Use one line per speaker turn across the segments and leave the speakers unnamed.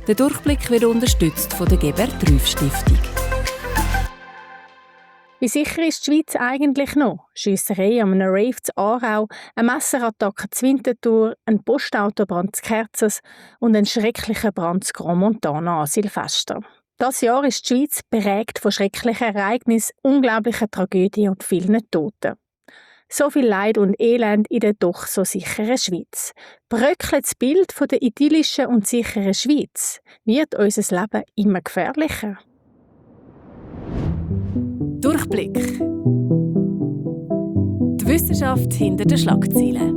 Der Durchblick wird unterstützt von der Gebert Rüff Stiftung.
Wie sicher ist die Schweiz eigentlich noch? Schiesserei an einem Rave zu Aarau, eine Messerattacke zu Winterthur, ein Postautobrand zu Kerzers und ein schrecklicher Brand zu Grand Montana an Silvester. Das Jahr ist die Schweiz prägt von schrecklichen Ereignissen, unglaublichen Tragödien und vielen Toten. So viel Leid und Elend in der doch so sicheren Schweiz. Bröckelt das Bild von der idyllischen und sicheren Schweiz? Wird unser Leben immer gefährlicher?
Durchblick. Die Wissenschaft hinter den Schlagzeilen.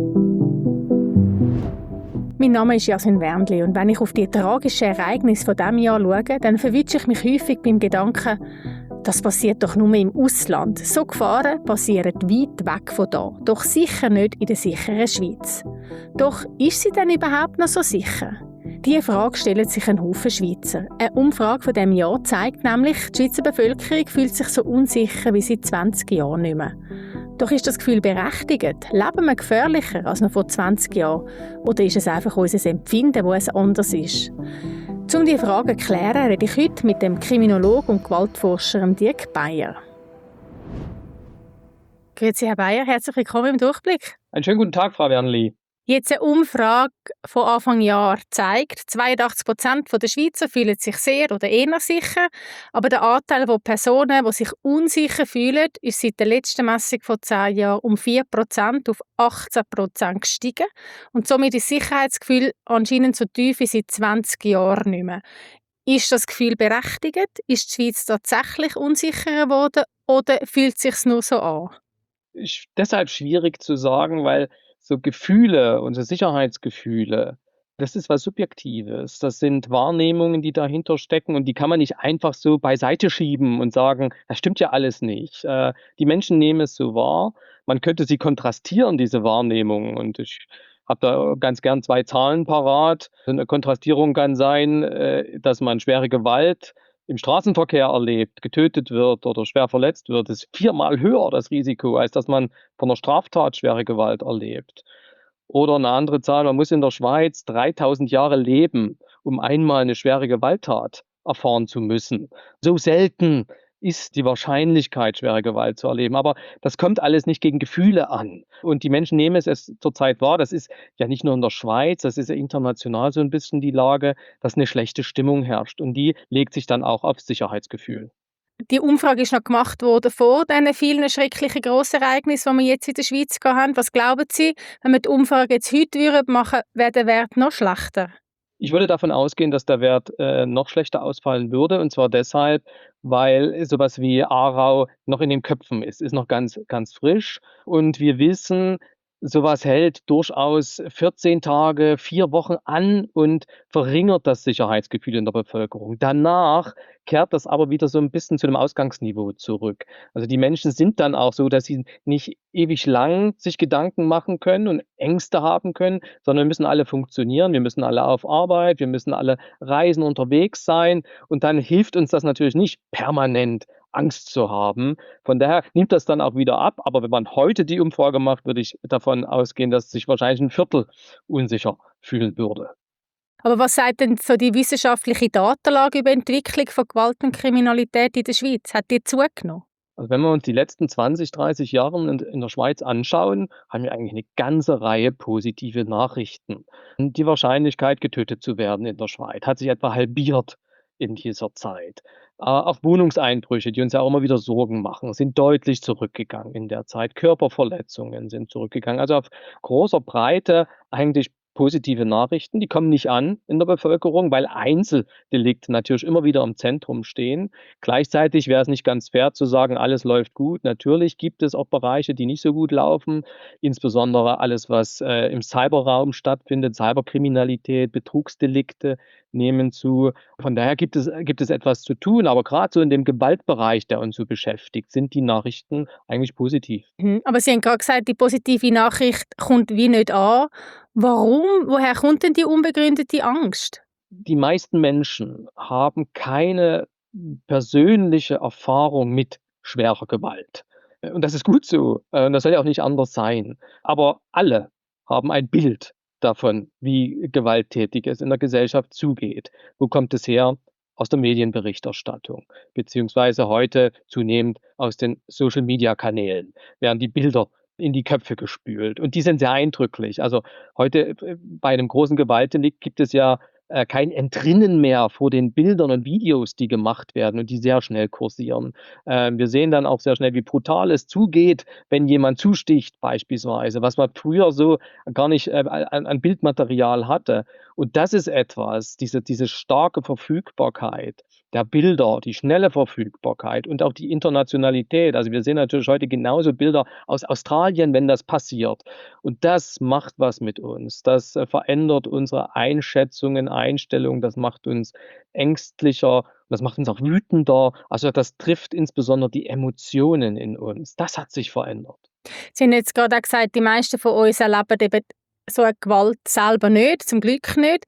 Mein Name ist Jasmin Wernli und wenn ich auf die tragischen Ereignisse von diesem Jahr schaue, dann verwitsche ich mich häufig beim Gedanken, das passiert doch nur im Ausland. So Gefahren passieren weit weg von da, doch sicher nicht in der sicheren Schweiz. Doch ist sie denn überhaupt noch so sicher? Diese Frage stellen sich ein Haufen Schweizer. Eine Umfrage von diesem Jahr zeigt nämlich, die Schweizer Bevölkerung fühlt sich so unsicher wie seit 20 Jahren nicht mehr. Doch ist das Gefühl berechtigt? Leben wir gefährlicher als noch vor 20 Jahren? Oder ist es einfach unser Empfinden, wo es anders ist? Um diese Frage zu klären, rede ich heute mit dem Kriminologen und Gewaltforscher Dirk Beyer. Grüezi, Herr Beyer, herzlich willkommen im Durchblick.
Einen schönen guten Tag, Frau Wernli.
Jetzt eine Umfrage von Anfang Jahr zeigt, 82% der Schweizer fühlen sich sehr oder eher sicher, aber der Anteil von Personen, die sich unsicher fühlen, ist seit der letzten Messung von 10 Jahren um 4% auf 18% gestiegen und somit ist das Sicherheitsgefühl anscheinend so tief wie seit 20 Jahren nicht mehr. Ist das Gefühl berechtigt? Ist die Schweiz tatsächlich unsicherer geworden oder fühlt es sich nur so an?
Ist deshalb schwierig zu sagen, weil so Gefühle, unsere Sicherheitsgefühle, das ist was Subjektives. Das sind Wahrnehmungen, die dahinter stecken und die kann man nicht einfach so beiseite schieben und sagen, das stimmt ja alles nicht. Die Menschen nehmen es so wahr. Man könnte sie kontrastieren, diese Wahrnehmungen. Und ich habe da ganz gern 2 Zahlen parat. Eine Kontrastierung kann sein, dass man schwere Gewalt im Straßenverkehr erlebt, getötet wird oder schwer verletzt wird, ist 4-mal höher das Risiko, als dass man von einer Straftat schwere Gewalt erlebt. Oder eine andere Zahl, man muss in der Schweiz 3000 Jahre leben, um einmal eine schwere Gewalttat erfahren zu müssen. So selten ist die Wahrscheinlichkeit, schwere Gewalt zu erleben. Aber das kommt alles nicht gegen Gefühle an. Und die Menschen nehmen es zurzeit wahr. Das ist ja nicht nur in der Schweiz, das ist ja international so ein bisschen die Lage, dass eine schlechte Stimmung herrscht. Und die legt sich dann auch aufs Sicherheitsgefühl.
Die Umfrage ist noch gemacht worden vor diesen vielen schrecklichen Grossereignissen, die wir jetzt in der Schweiz haben. Was glauben Sie, wenn wir die Umfrage jetzt heute machen würden, wäre der Wert noch schlechter?
Ich würde davon ausgehen, dass der Wert noch schlechter ausfallen würde. Und zwar deshalb, weil sowas wie Aarau noch in den Köpfen ist noch ganz, ganz frisch. Und wir wissen, sowas hält durchaus 14 Tage, 4 Wochen an und verringert das Sicherheitsgefühl in der Bevölkerung. Danach kehrt das aber wieder so ein bisschen zu dem Ausgangsniveau zurück. Also die Menschen sind dann auch so, dass sie nicht ewig lang sich Gedanken machen können und Ängste haben können, sondern wir müssen alle funktionieren, wir müssen alle auf Arbeit, wir müssen alle reisen, unterwegs sein und dann hilft uns das natürlich nicht permanent Angst zu haben. Von daher nimmt das dann auch wieder ab. Aber wenn man heute die Umfrage macht, würde ich davon ausgehen, dass sich wahrscheinlich 1/4 unsicher fühlen würde.
Aber was sagt denn so die wissenschaftliche Datenlage über die Entwicklung von Gewalt und Kriminalität in der Schweiz? Hat die zugenommen?
Also wenn wir uns die letzten 20, 30 Jahre in der Schweiz anschauen, haben wir eigentlich eine ganze Reihe positive Nachrichten. Und die Wahrscheinlichkeit, getötet zu werden in der Schweiz, hat sich etwa halbiert in dieser Zeit. Auch Wohnungseinbrüche, die uns ja auch immer wieder Sorgen machen, sind deutlich zurückgegangen in der Zeit. Körperverletzungen sind zurückgegangen. Also auf großer Breite eigentlich positive Nachrichten. Die kommen nicht an in der Bevölkerung, weil Einzeldelikte natürlich immer wieder im Zentrum stehen. Gleichzeitig wäre es nicht ganz fair zu sagen, alles läuft gut. Natürlich gibt es auch Bereiche, die nicht so gut laufen, insbesondere alles, was im Cyberraum stattfindet, Cyberkriminalität, Betrugsdelikte nehmen zu. Von daher gibt es etwas zu tun, aber gerade so in dem Gewaltbereich, der uns so beschäftigt, sind die Nachrichten eigentlich positiv.
Aber Sie haben gerade gesagt, die positive Nachricht kommt wie nicht an. Warum? Woher kommt denn die unbegründete Angst?
Die meisten Menschen haben keine persönliche Erfahrung mit schwerer Gewalt. Und das ist gut so. Das soll ja auch nicht anders sein. Aber alle haben ein Bild davon, wie gewalttätig es in der Gesellschaft zugeht. Wo kommt es her? Aus der Medienberichterstattung, beziehungsweise heute zunehmend aus den Social-Media-Kanälen werden die Bilder in die Köpfe gespült und die sind sehr eindrücklich. Also heute bei einem großen Gewaltdelikt gibt es ja kein Entrinnen mehr vor den Bildern und Videos, die gemacht werden und die sehr schnell kursieren. Wir sehen dann auch sehr schnell, wie brutal es zugeht, wenn jemand zusticht beispielsweise, was man früher so gar nicht an Bildmaterial hatte. Und das ist etwas, diese starke Verfügbarkeit der Bilder, die schnelle Verfügbarkeit und auch die Internationalität. Also wir sehen natürlich heute genauso Bilder aus Australien, wenn das passiert. Und das macht was mit uns. Das verändert unsere Einschätzungen, Einstellungen, das macht uns ängstlicher, das macht uns auch wütender. Also das trifft insbesondere die Emotionen in uns. Das hat sich verändert.
Sie haben jetzt gerade auch gesagt, die meisten von uns erleben eben so eine Gewalt selber nicht, zum Glück nicht.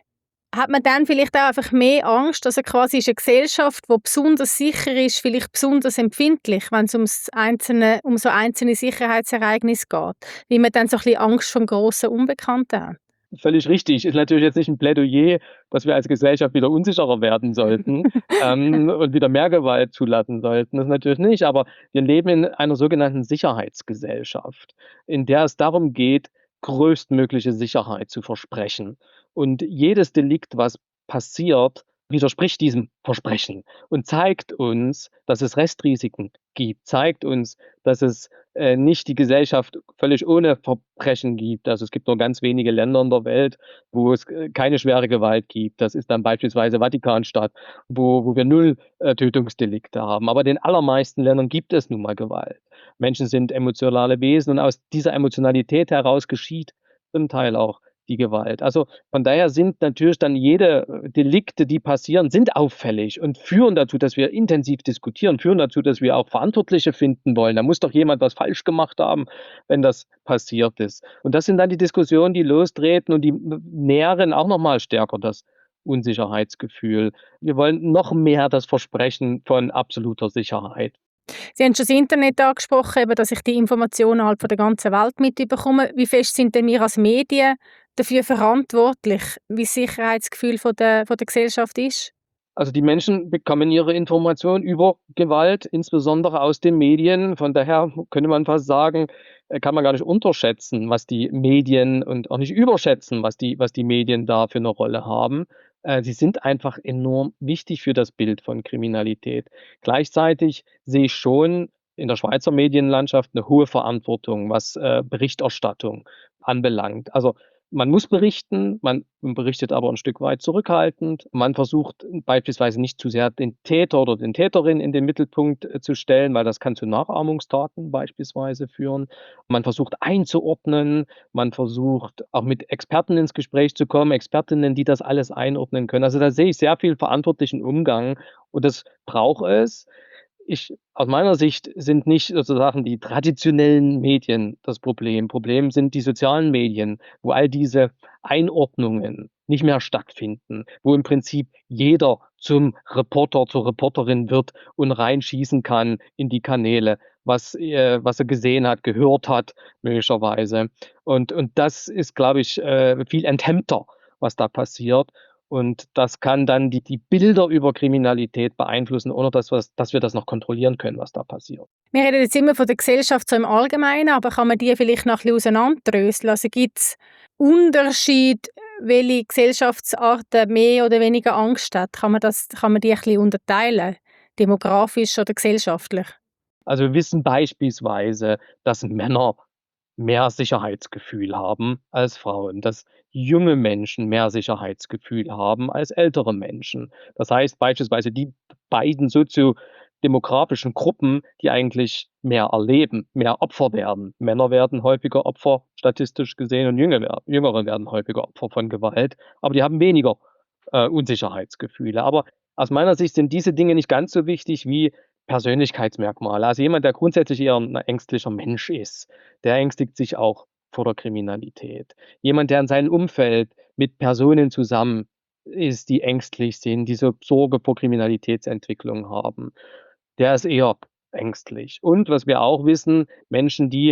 Hat man dann vielleicht auch einfach mehr Angst? Also quasi ist eine Gesellschaft, die besonders sicher ist, vielleicht besonders empfindlich, wenn es um so einzelne Sicherheitsereignisse geht, weil man dann so ein bisschen Angst vom grossen Unbekannten hat.
Völlig richtig. Ist natürlich jetzt nicht ein Plädoyer, dass wir als Gesellschaft wieder unsicherer werden sollten und wieder mehr Gewalt zulassen sollten. Das natürlich nicht, aber wir leben in einer sogenannten Sicherheitsgesellschaft, in der es darum geht, größtmögliche Sicherheit zu versprechen. Und jedes Delikt, was passiert, widerspricht diesem Versprechen und zeigt uns, dass es Restrisiken gibt, zeigt uns, dass es nicht die Gesellschaft völlig ohne Verbrechen gibt. Also es gibt nur ganz wenige Länder in der Welt, wo es keine schwere Gewalt gibt. Das ist dann beispielsweise Vatikanstadt, wo wir null Tötungsdelikte haben. Aber in den allermeisten Ländern gibt es nun mal Gewalt. Menschen sind emotionale Wesen und aus dieser Emotionalität heraus geschieht zum Teil auch die Gewalt. Also von daher sind natürlich dann jede Delikte, die passieren, sind auffällig und führen dazu, dass wir intensiv diskutieren, führen dazu, dass wir auch Verantwortliche finden wollen. Da muss doch jemand was falsch gemacht haben, wenn das passiert ist. Und das sind dann die Diskussionen, die lostreten und die nähren auch nochmal stärker das Unsicherheitsgefühl. Wir wollen noch mehr das Versprechen von absoluter Sicherheit.
Sie haben schon das Internet angesprochen, eben, dass ich die Informationen halt von der ganzen Welt mitbekomme. Wie fest sind denn wir als Medien dafür verantwortlich, wie das Sicherheitsgefühl von der Gesellschaft ist?
Also die Menschen bekommen ihre Informationen über Gewalt, insbesondere aus den Medien. Von daher könnte man fast sagen, kann man gar nicht unterschätzen, was die Medien und auch nicht überschätzen, was die Medien da für eine Rolle haben. Sie sind einfach enorm wichtig für das Bild von Kriminalität. Gleichzeitig sehe ich schon in der Schweizer Medienlandschaft eine hohe Verantwortung, was Berichterstattung anbelangt. Also man muss berichten, man berichtet aber ein Stück weit zurückhaltend. Man versucht beispielsweise nicht zu sehr den Täter oder den Täterin in den Mittelpunkt zu stellen, weil das kann zu Nachahmungstaten beispielsweise führen. Man versucht einzuordnen, man versucht auch mit Experten ins Gespräch zu kommen, Expertinnen, die das alles einordnen können. Also da sehe ich sehr viel verantwortlichen Umgang und das braucht es. Aus meiner Sicht sind nicht sozusagen die traditionellen Medien das Problem. Problem sind die sozialen Medien, wo all diese Einordnungen nicht mehr stattfinden, wo im Prinzip jeder zum Reporter, zur Reporterin wird und reinschießen kann in die Kanäle, was er gesehen hat, gehört hat, möglicherweise. Und das ist, glaube ich, viel enthemmter, was da passiert. Und das kann dann die Bilder über Kriminalität beeinflussen, ohne dass wir das noch kontrollieren können, was da passiert.
Wir reden jetzt immer von der Gesellschaft so im Allgemeinen, aber kann man die vielleicht noch ein bisschen auseinanderdröseln? Also gibt es Unterschiede, welche Gesellschaftsarten mehr oder weniger Angst hat? Kann man die ein bisschen unterteilen, demografisch oder gesellschaftlich?
Also wir wissen beispielsweise, dass Männer mehr Sicherheitsgefühl haben als Frauen, dass junge Menschen mehr Sicherheitsgefühl haben als ältere Menschen. Das heißt beispielsweise die beiden soziodemografischen Gruppen, die eigentlich mehr erleben, mehr Opfer werden. Männer werden häufiger Opfer, statistisch gesehen, und Jüngere werden häufiger Opfer von Gewalt, aber die haben weniger Unsicherheitsgefühle. Aber aus meiner Sicht sind diese Dinge nicht ganz so wichtig wie Persönlichkeitsmerkmale. Also jemand, der grundsätzlich eher ein ängstlicher Mensch ist, der ängstigt sich auch vor der Kriminalität. Jemand, der in seinem Umfeld mit Personen zusammen ist, die ängstlich sind, die so Sorge vor Kriminalitätsentwicklung haben, der ist eher ängstlich. Und was wir auch wissen, Menschen, die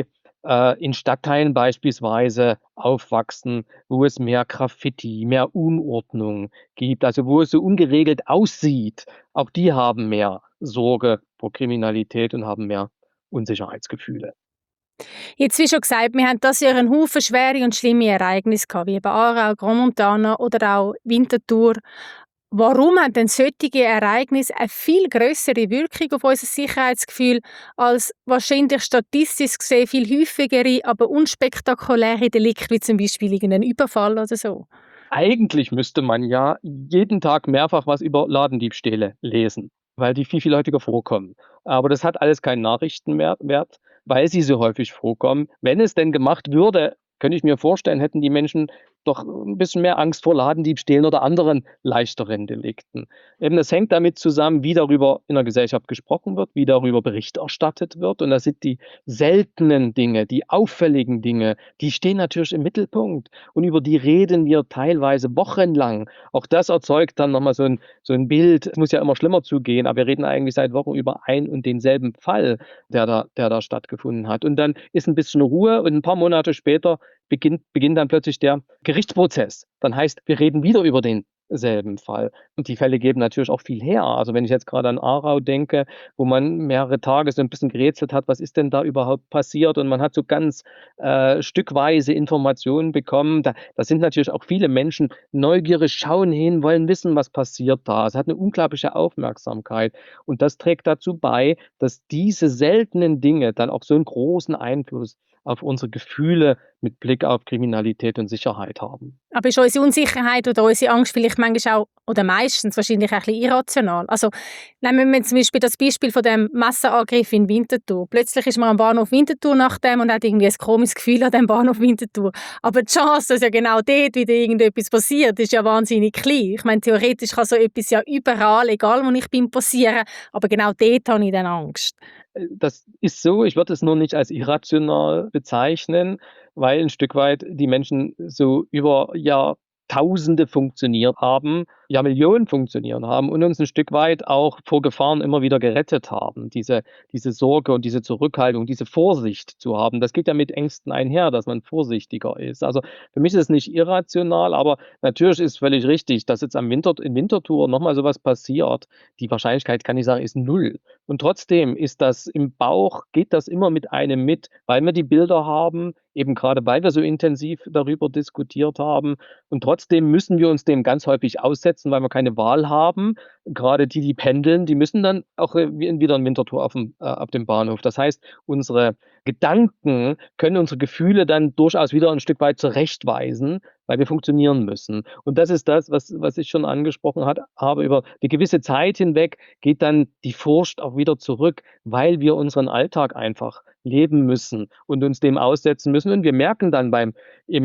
in Stadtteilen beispielsweise aufwachsen, wo es mehr Graffiti, mehr Unordnung gibt, also wo es so ungeregelt aussieht. Auch die haben mehr Sorge vor Kriminalität und haben mehr Unsicherheitsgefühle.
Jetzt, wie schon gesagt, wir haben dieses Jahr einen Haufen schwere und schlimme Ereignisse gehabt, wie eben Aarau, Grand Montana oder auch Winterthur. Warum haben denn solche Ereignisse eine viel größere Wirkung auf unser Sicherheitsgefühl als wahrscheinlich statistisch gesehen viel häufigere, aber unspektakuläre Delikte, wie zum Beispiel irgendein Überfall oder so?
Eigentlich müsste man ja jeden Tag mehrfach was über Ladendiebstähle lesen, weil die viel häufiger vorkommen. Aber das hat alles keinen Nachrichtenwert, weil sie so häufig vorkommen. Wenn es denn gemacht würde, könnte ich mir vorstellen, hätten die Menschen doch ein bisschen mehr Angst vor Ladendiebstählen oder anderen leichteren Delikten. Eben, das hängt damit zusammen, wie darüber in der Gesellschaft gesprochen wird, wie darüber Bericht erstattet wird. Und das sind die seltenen Dinge, die auffälligen Dinge, die stehen natürlich im Mittelpunkt. Und über die reden wir teilweise wochenlang. Auch das erzeugt dann nochmal so ein Bild. Es muss ja immer schlimmer zugehen, aber wir reden eigentlich seit Wochen über ein und denselben Fall, der da stattgefunden hat. Und dann ist ein bisschen Ruhe und ein paar Monate später beginnt dann plötzlich der Gerichtsprozess. Dann heißt, wir reden wieder über denselben Fall. Und die Fälle geben natürlich auch viel her. Also wenn ich jetzt gerade an Aarau denke, wo man mehrere Tage so ein bisschen gerätselt hat, was ist denn da überhaupt passiert? Und man hat so ganz stückweise Informationen bekommen. Da sind natürlich auch viele Menschen neugierig, schauen hin, wollen wissen, was passiert da. Es hat eine unglaubliche Aufmerksamkeit. Und das trägt dazu bei, dass diese seltenen Dinge dann auch so einen großen Einfluss auf unsere Gefühle mit Blick auf Kriminalität und Sicherheit haben.
Aber ist unsere Unsicherheit oder unsere Angst vielleicht manchmal auch, oder meistens wahrscheinlich auch ein bisschen irrational? Also nehmen wir zum Beispiel das Beispiel von dem Messerangriff in Winterthur. Plötzlich ist man am Bahnhof Winterthur nach dem und hat irgendwie ein komisches Gefühl an dem Bahnhof Winterthur. Aber die Chance, dass ja genau dort wieder irgendetwas passiert, ist ja wahnsinnig klein. Ich meine, theoretisch kann so etwas ja überall, egal wo ich bin, passieren, aber genau dort habe ich dann Angst.
Das ist so, ich würde es nur nicht als irrational bezeichnen, weil ein Stück weit die Menschen so über Jahrtausende funktioniert haben, Jahrmillionen funktioniert haben und uns ein Stück weit auch vor Gefahren immer wieder gerettet haben. Diese Sorge und diese Zurückhaltung, diese Vorsicht zu haben, das geht ja mit Ängsten einher, dass man vorsichtiger ist. Also, für mich ist es nicht irrational, aber natürlich ist völlig richtig, dass jetzt in Winterthur noch mal so was passiert. Die Wahrscheinlichkeit, kann ich sagen, ist null. Und trotzdem ist das im Bauch, geht das immer mit einem mit, weil wir die Bilder haben, eben gerade weil wir so intensiv darüber diskutiert haben. Und trotzdem müssen wir uns dem ganz häufig aussetzen, weil wir keine Wahl haben. Gerade die pendeln, die müssen dann auch wieder in Winterthur auf dem Bahnhof. Das heißt, unsere Gedanken können unsere Gefühle dann durchaus wieder ein Stück weit zurechtweisen, weil wir funktionieren müssen. Und das ist das, was ich schon angesprochen habe. Über eine gewisse Zeit hinweg geht dann die Furcht auch wieder zurück, weil wir unseren Alltag einfach leben müssen und uns dem aussetzen müssen. Und wir merken dann beim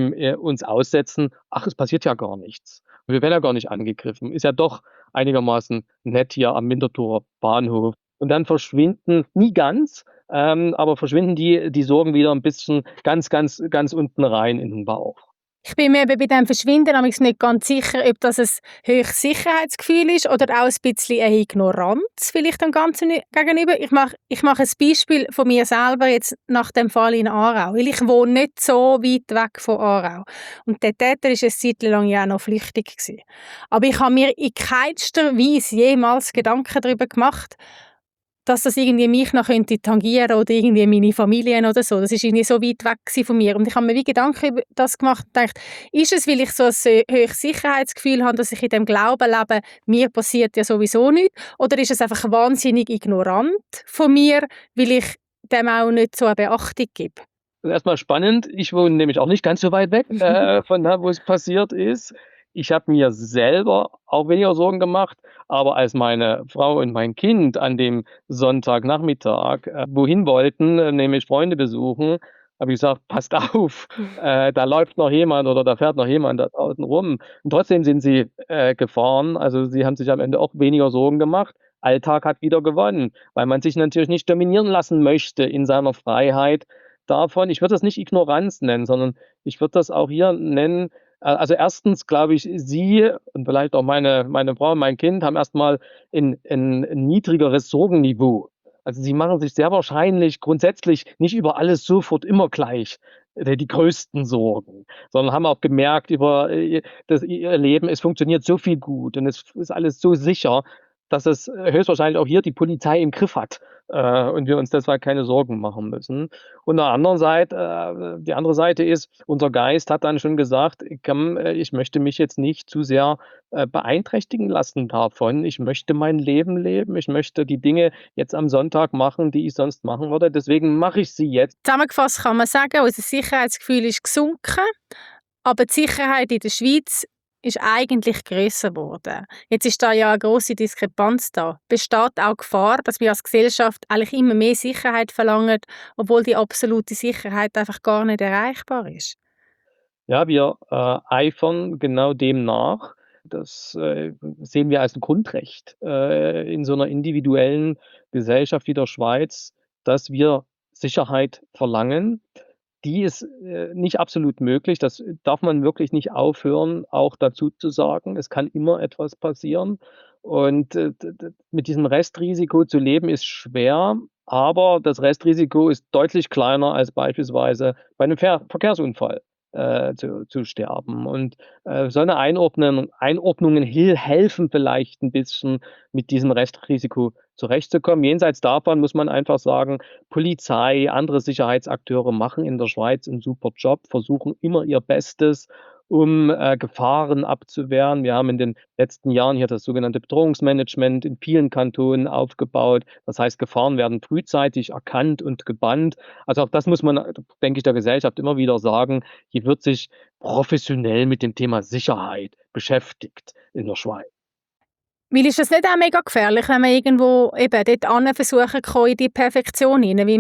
uns aussetzen, ach, es passiert ja gar nichts. Wir werden ja gar nicht angegriffen. Ist ja doch einigermaßen nett hier am Winterthurer Bahnhof. Und dann verschwinden, nie ganz, aber verschwinden die Sorgen wieder ein bisschen ganz unten rein in den Bauch.
Ich bin mir eben bei dem Verschwinden amigs nicht ganz sicher, ob das ein höchstes Sicherheitsgefühl ist oder auch ein bisschen eine Ignoranz vielleicht dem Ganzen gegenüber. Ich mache ein Beispiel von mir selber jetzt nach dem Fall in Aarau, weil ich wohne nicht so weit weg von Aarau. Und der Täter war eine Zeit lang ja auch noch flüchtig gewesen. Aber ich habe mir in keinster Weise jemals Gedanken darüber gemacht, dass das irgendwie mich noch könnte tangieren oder irgendwie meine Familie oder so. Das ist irgendwie so weit weg gewesen von mir. Und ich habe mir wie Gedanken über das gemacht und gedacht, ist es, weil ich so ein hohes Sicherheitsgefühl habe, dass ich in dem Glauben lebe, mir passiert ja sowieso nichts? Oder ist es einfach wahnsinnig ignorant von mir, weil ich dem auch nicht so eine Beachtung gebe?
Erstmal spannend. Ich wohne nämlich auch nicht ganz so weit weg von da, wo es passiert ist. Ich habe mir selber auch weniger Sorgen gemacht, aber als meine Frau und mein Kind an dem Sonntagnachmittag wohin wollten, nämlich Freunde besuchen, habe ich gesagt: „Passt auf, da läuft noch jemand oder da fährt noch jemand da draußen rum." Und trotzdem sind sie gefahren. Also, sie haben sich am Ende auch weniger Sorgen gemacht. Alltag hat wieder gewonnen, weil man sich natürlich nicht dominieren lassen möchte in seiner Freiheit davon. Ich würde das nicht Ignoranz nennen, sondern ich würde das auch hier nennen, also erstens glaube ich, sie und vielleicht auch meine Frau und mein Kind haben erst mal 'n niedrigeres Sorgenniveau. Also, sie machen sich sehr wahrscheinlich grundsätzlich nicht über alles sofort immer gleich die größten Sorgen, sondern haben auch gemerkt über, ihr Leben, es funktioniert so viel gut und es ist alles so sicher, dass es höchstwahrscheinlich auch hier die Polizei im Griff hat, und wir uns deshalb keine Sorgen machen müssen. Und der anderen Seite die andere Seite ist, unser Geist hat dann schon gesagt: „Komm, ich möchte mich jetzt nicht zu sehr, beeinträchtigen lassen davon. Ich möchte mein Leben leben. Ich möchte die Dinge jetzt am Sonntag machen, die ich sonst machen würde. Deswegen mache ich sie jetzt.“
Zusammengefasst kann man sagen, unser Sicherheitsgefühl ist gesunken, aber die Sicherheit in der Schweiz ist eigentlich grösser geworden. Jetzt ist da ja eine grosse Diskrepanz da. Besteht auch Gefahr, dass wir als Gesellschaft eigentlich immer mehr Sicherheit verlangen, obwohl die absolute Sicherheit einfach gar nicht erreichbar ist?
Ja, wir, eifern genau dem nach. Das, sehen wir als 'n Grundrecht, in so 'ner individuellen Gesellschaft wie der Schweiz, dass wir Sicherheit verlangen. Die ist, nicht absolut möglich. Das darf man wirklich nicht aufhören, auch dazu zu sagen. Es kann immer etwas passieren und, d d mit diesem Restrisiko zu leben ist schwer, aber das Restrisiko ist deutlich kleiner als beispielsweise bei 'nem Verkehrsunfall, zu sterben. Und, so 'ne Einordnungen helfen vielleicht 'n bisschen, mit diesem Restrisiko zurechtzukommen. Jenseits davon muss man einfach sagen, Polizei, andere Sicherheitsakteure machen in der Schweiz 'n super Job, versuchen immer ihr Bestes, um, Gefahren abzuwehren. Wir haben in den letzten Jahren hier das sogenannte Bedrohungsmanagement in vielen Kantonen aufgebaut. Das heißt, Gefahren werden frühzeitig erkannt und gebannt. Also, auch das muss man, denke ich, der Gesellschaft immer wieder sagen. Hier wird sich professionell mit dem Thema Sicherheit beschäftigt in der Schweiz.
Weil ist das nicht auch mega gefährlich, wenn man irgendwo eben dort versuchen kann in die Perfektion hinein, weil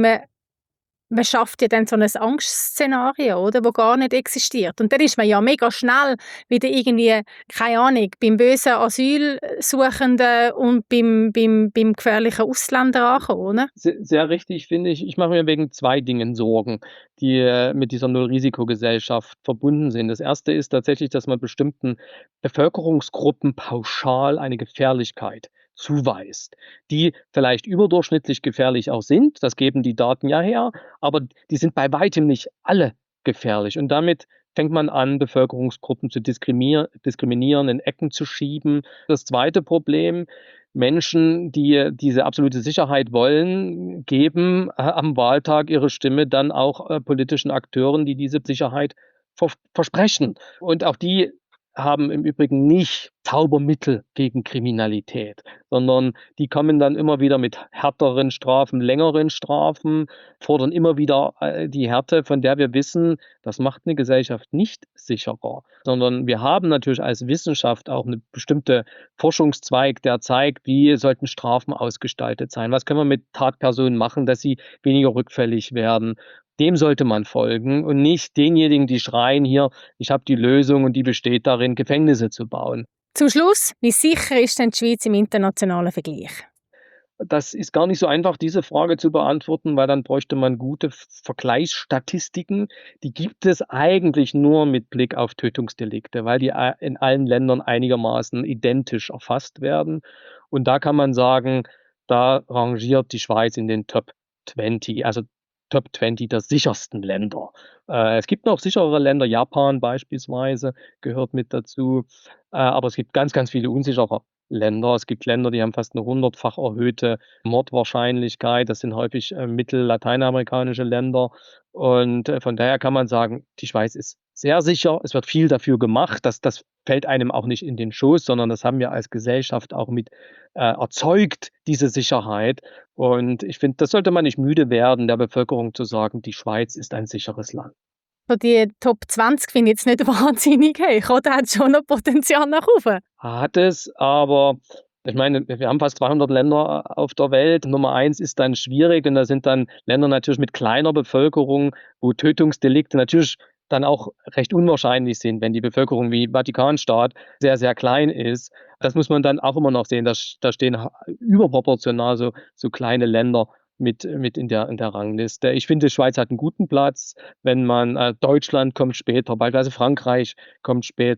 man schafft ja dann so 'n Angstszenario, oder, wo gar nicht existiert. Und dann ist man ja mega schnell wieder irgendwie, keine Ahnung, beim bösen Asylsuchenden und beim gefährlichen Ausländer angekommen, oder?
Sehr richtig, finde ich. Ich mache mir wegen 2 Dingen Sorgen, die, mit dieser Nullrisikogesellschaft verbunden sind. Das erste ist tatsächlich, dass man bestimmten Bevölkerungsgruppen pauschal eine Gefährlichkeit zuweist, die vielleicht überdurchschnittlich gefährlich auch sind. Das geben die Daten ja her, aber die sind bei weitem nicht alle gefährlich. Und damit fängt man an, Bevölkerungsgruppen zu diskriminieren, in Ecken zu schieben. Das zweite Problem: Menschen, die diese absolute Sicherheit wollen, geben, am Wahltag ihre Stimme dann auch, politischen Akteuren, die diese Sicherheit versprechen. Und auch die haben im Übrigen nicht Zaubermittel gegen Kriminalität, sondern die kommen dann immer wieder mit härteren Strafen, längeren Strafen, fordern immer wieder, die Härte, von der wir wissen, das macht eine Gesellschaft nicht sicherer, sondern wir haben natürlich als Wissenschaft auch eine bestimmte Forschungszweig, der zeigt, wie sollten Strafen ausgestaltet sein? Was können wir mit Tatpersonen machen, dass sie weniger rückfällig werden? Dem sollte man folgen und nicht denjenigen, die schreien hier: „Ich habe die Lösung und die besteht darin, Gefängnisse zu bauen.“
Zum Schluss, wie sicher ist denn die Schweiz im internationalen Vergleich?
Das ist gar nicht so einfach, diese Frage zu beantworten, weil dann bräuchte man gute Vergleichsstatistiken. Die gibt es eigentlich nur mit Blick auf Tötungsdelikte, weil die in allen Ländern einigermaßen identisch erfasst werden. Und da kann man sagen, da rangiert die Schweiz in den Top 20, also Top 20 der sichersten Länder. Es gibt noch sicherere Länder, Japan beispielsweise gehört mit dazu, aber es gibt ganz, ganz viele unsichere Länder. Es gibt Länder, die haben fast 'ne hundertfach erhöhte Mordwahrscheinlichkeit. Das sind häufig, mittel-lateinamerikanische Länder. Und, von daher kann man sagen, die Schweiz ist sehr sicher. Es wird viel dafür gemacht. Das fällt einem auch nicht in den Schoß, sondern das haben wir als Gesellschaft auch mit, erzeugt, diese Sicherheit. Und ich finde, das sollte man nicht müde werden, der Bevölkerung zu sagen: „Die Schweiz ist ein sicheres Land.“
So die Top 20 finde ich jetzt nicht wahnsinnig hoch, oder? Hat schon noch Potenzial nach oben.
Hat es, aber ich meine, wir haben fast 200 Länder auf der Welt. Nummer 1 ist dann schwierig und da sind dann Länder natürlich mit kleiner Bevölkerung, wo Tötungsdelikte natürlich dann auch recht unwahrscheinlich sind, wenn die Bevölkerung wie Vatikanstaat sehr, sehr klein ist. Das muss man dann auch immer noch sehen. Da stehen überproportional so kleine Länder mit in der Rangliste. Ich finde, Schweiz hat einen guten Platz, wenn man Deutschland kommt später, beispielsweise Frankreich kommt später,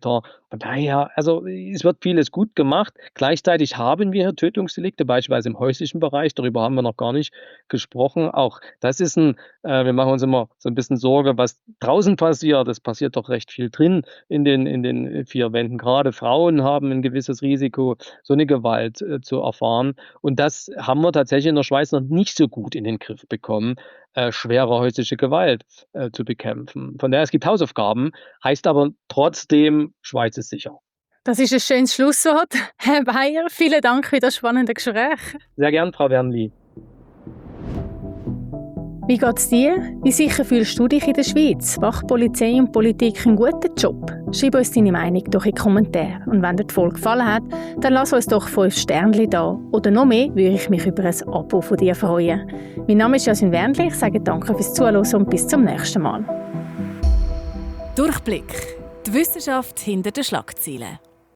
Von daher, also es wird vieles gut gemacht. Gleichzeitig haben wir Tötungsdelikte, beispielsweise im häuslichen Bereich. Darüber haben wir noch gar nicht gesprochen. Auch das ist wir machen uns immer so ein bisschen Sorge, was draußen passiert. Es passiert doch recht viel drin in den vier Wänden. Gerade Frauen haben ein gewisses Risiko, so eine Gewalt zu erfahren. Und das haben wir tatsächlich in der Schweiz noch nicht so gut in den Griff bekommen, schwere häusliche Gewalt zu bekämpfen. Von daher, es gibt Hausaufgaben, heißt aber trotzdem, Schweiz ist sicher.
Das ist ein schönes Schlusswort. Herr Beyer, vielen Dank für das spannende Gespräch.
Sehr gern, Frau Wernli.
Wie geht's dir? Wie sicher fühlst du dich in der Schweiz? Macht Polizei und Politik einen guten Job? Schreib uns deine Meinung doch in die Kommentare. Und wenn dir die Folge gefallen hat, dann lass uns doch 5 Sternchen da. Oder noch mehr, würde ich mich über ein Abo von dir freuen. Mein Name ist Jasmin Wernli. Ich sage danke fürs Zuhören und bis zum nächsten Mal.
Durchblick. Die Wissenschaft hinter den Schlagzeilen.